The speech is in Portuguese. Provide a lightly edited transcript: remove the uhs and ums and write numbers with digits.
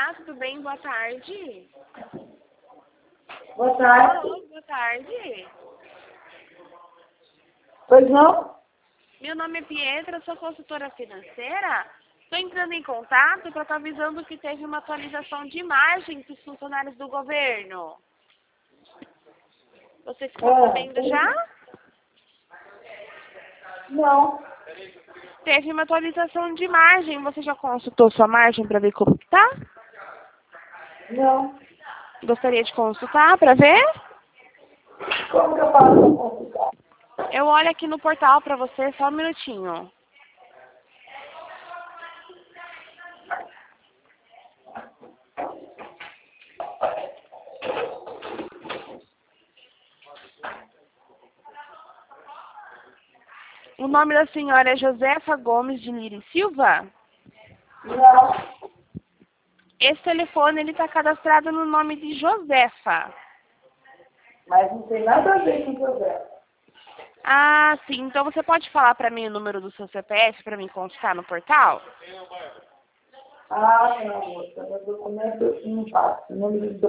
Olá, tudo bem? Boa tarde. Boa tarde. Alô, boa tarde. Pois não? Meu nome é Pietra, sou consultora financeira. Estou entrando em contato para estar avisando que teve uma atualização de imagem dos funcionários do governo. Você ficou sabendo já? Não. Teve uma atualização de imagem. Você já consultou sua margem para ver como está? Não. Gostaria de consultar para ver? Como que eu faço para consultar? Eu olho aqui no portal para você, só um minutinho. O nome da senhora é Josefa Gomes de Lira e Silva? Não. Esse telefone ele está cadastrado no nome de Josefa. Mas não tem nada a ver com o projeto. Ah, sim. Então você pode falar para mim o número do seu CPF para mim consultar no portal? Ah, não, moça. Meu documento não passa. O número do